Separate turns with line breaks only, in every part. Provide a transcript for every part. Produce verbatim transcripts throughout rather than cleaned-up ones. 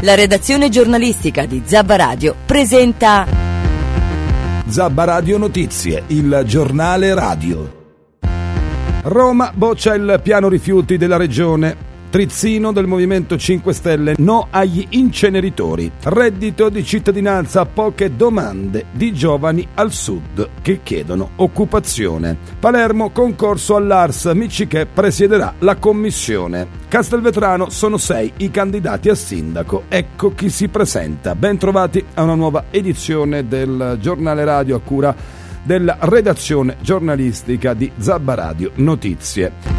La redazione giornalistica di Zabba Radio presenta
Zabba Radio Notizie, il giornale radio. Roma boccia il piano rifiuti della regione. Trizzino del Movimento cinque Stelle, no agli inceneritori. Reddito di cittadinanza, poche domande di giovani al sud che chiedono occupazione. Palermo, concorso all'A R S, Miccichè presiederà la commissione. Castelvetrano, sono sei i candidati a sindaco, ecco chi si presenta. Ben trovati a una nuova edizione del giornale radio a cura della redazione giornalistica di Zabba Radio Notizie.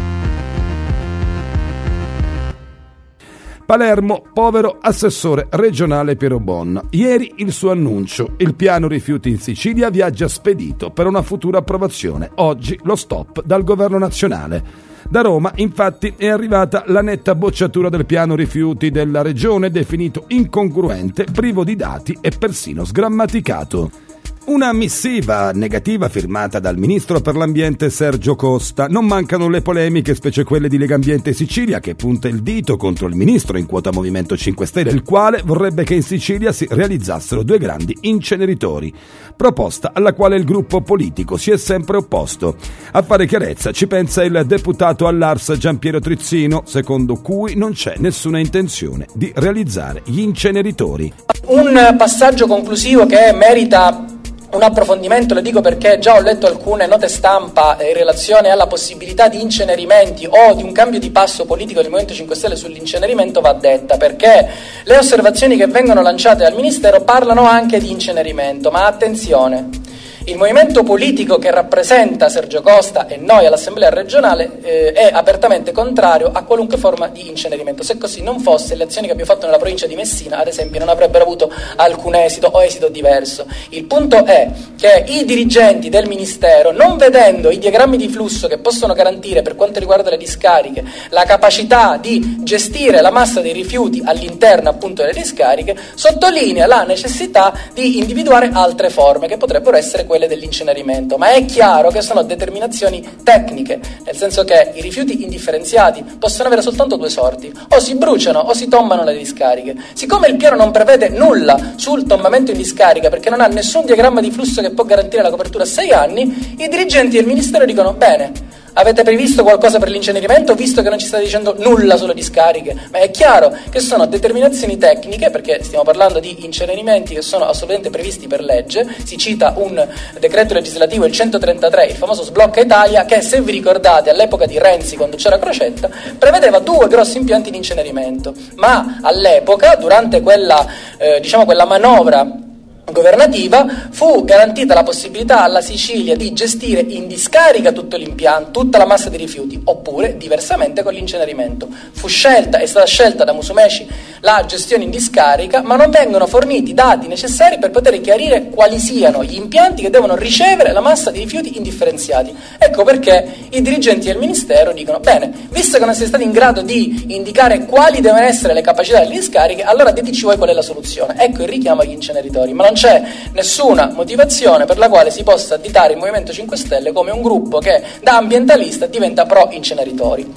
Palermo, povero assessore regionale Piero Bon. Ieri il suo annuncio. Il piano rifiuti in Sicilia viaggia spedito per una futura approvazione. Oggi lo stop dal governo nazionale. Da Roma, infatti, è arrivata la netta bocciatura del piano rifiuti della regione, definito incongruente, privo di dati e persino sgrammaticato. Una missiva negativa firmata dal ministro per l'ambiente Sergio Costa. Non mancano le polemiche, specie quelle di Legambiente Sicilia, che punta il dito contro il ministro in quota Movimento cinque Stelle, il quale vorrebbe che in Sicilia si realizzassero due grandi inceneritori, proposta alla quale il gruppo politico si è sempre opposto. A fare chiarezza ci pensa il deputato all'A R S Giampiero Trizzino, secondo cui non c'è nessuna intenzione di realizzare gli inceneritori.
Un passaggio conclusivo che merita un approfondimento, lo dico perché già ho letto alcune note stampa in relazione alla possibilità di incenerimenti o di un cambio di passo politico del Movimento cinque Stelle sull'incenerimento, va detta, perché le osservazioni che vengono lanciate dal Ministero parlano anche di incenerimento, ma attenzione, il movimento politico che rappresenta Sergio Costa e noi all'Assemblea regionale eh, è apertamente contrario a qualunque forma di incenerimento. Se così non fosse, le azioni che abbiamo fatto nella provincia di Messina, ad esempio, non avrebbero avuto alcun esito o esito diverso. Il punto è che i dirigenti del Ministero, non vedendo i diagrammi di flusso che possono garantire, per quanto riguarda le discariche, la capacità di gestire la massa dei rifiuti all'interno appunto delle discariche, sottolinea la necessità di individuare altre forme che potrebbero essere quelle dell'incenerimento, ma è chiaro che sono determinazioni tecniche, nel senso che i rifiuti indifferenziati possono avere soltanto due sorti: o si bruciano o si tombano le discariche. Siccome il piano non prevede nulla sul tombamento in discarica, perché non ha nessun diagramma di flusso che può garantire la copertura a sei anni, i dirigenti del Ministero dicono: bene, avete previsto qualcosa per l'incenerimento, visto che non ci state dicendo nulla sulle discariche? Ma è chiaro che sono determinazioni tecniche, perché stiamo parlando di incenerimenti che sono assolutamente previsti per legge. Si cita un decreto legislativo, il centotrentatré, il famoso Sblocca Italia, che, se vi ricordate, all'epoca di Renzi, quando c'era Crocetta, prevedeva due grossi impianti di incenerimento. Ma all'epoca, durante quella, eh, diciamo, quella manovra governativa, fu garantita la possibilità alla Sicilia di gestire in discarica tutto l'impianto, tutta la massa di rifiuti, oppure diversamente con l'incenerimento. Fu scelta, è stata scelta da Musumeci la gestione in discarica, ma non vengono forniti i dati necessari per poter chiarire quali siano gli impianti che devono ricevere la massa di rifiuti indifferenziati. Ecco perché i dirigenti del Ministero dicono: bene, visto che non siete stati in grado di indicare quali devono essere le capacità delle discariche, allora diteci voi qual è la soluzione. Ecco il richiamo agli inceneritori, ma non c'è nessuna motivazione per la quale si possa additare il Movimento cinque Stelle come un gruppo che da ambientalista diventa pro inceneritori.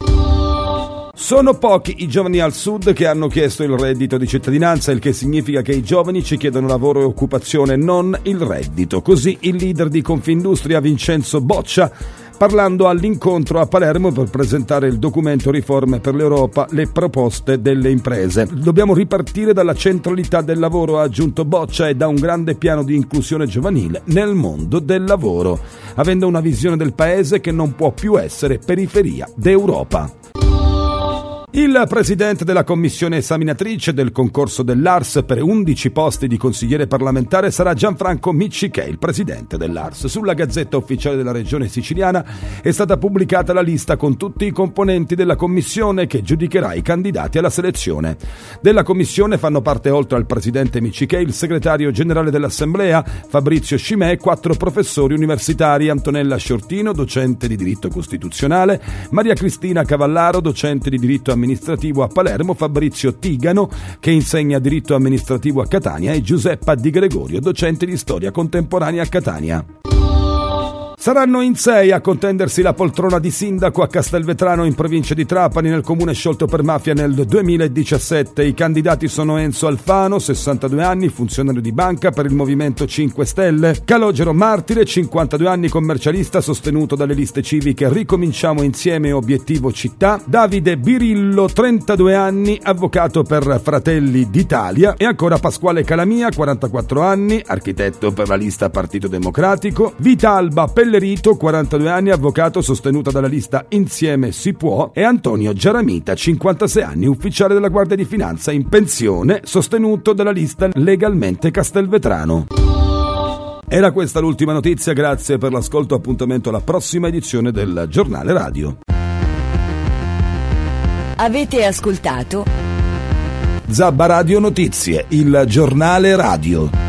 Sono pochi i giovani al sud che hanno chiesto il reddito di cittadinanza, il che significa che i giovani ci chiedono lavoro e occupazione, non il reddito. Così il leader di Confindustria Vincenzo Boccia, parlando all'incontro a Palermo per presentare il documento Riforme per l'Europa, le proposte delle imprese. Dobbiamo ripartire dalla centralità del lavoro, ha aggiunto Boccia, e da un grande piano di inclusione giovanile nel mondo del lavoro, avendo una visione del paese che non può più essere periferia d'Europa. Il presidente della commissione esaminatrice del concorso dell'A R S per undici posti di consigliere parlamentare sarà Gianfranco Miccichè, il presidente dell'A R S. Sulla Gazzetta Ufficiale della Regione Siciliana è stata pubblicata la lista con tutti i componenti della commissione che giudicherà i candidati alla selezione. Della commissione fanno parte, oltre al presidente Miccichè, il segretario generale dell'Assemblea Fabrizio Scimè e quattro professori universitari: Antonella Sciortino, docente di diritto costituzionale, Maria Cristina Cavallaro, docente di diritto amministrativo a Palermo, Fabrizio Tigano, che insegna diritto amministrativo a Catania, e Giuseppa Di Gregorio, docente di storia contemporanea a Catania. Saranno in sei a contendersi la poltrona di sindaco a Castelvetrano in provincia di Trapani, nel comune sciolto per mafia nel duemiladiciassette. I candidati sono Enzo Alfano, sessantadue anni, funzionario di banca per il Movimento cinque Stelle; Calogero Martire, cinquantadue anni, commercialista sostenuto dalle liste civiche Ricominciamo Insieme e Obiettivo Città; Davide Birillo, trentadue anni, avvocato per Fratelli d'Italia; e ancora Pasquale Calamia, quarantaquattro anni, architetto per la lista Partito Democratico; Vitalba Pellerito, quarantadue anni, avvocato sostenuta dalla lista Insieme Si Può; e Antonio Giaramita, cinquantasei anni, ufficiale della Guardia di Finanza in pensione, sostenuto dalla lista Legalmente Castelvetrano. Era questa l'ultima notizia, grazie per l'ascolto, appuntamento alla prossima edizione del Giornale Radio.
Avete ascoltato
Zabba Radio Notizie, il Giornale Radio.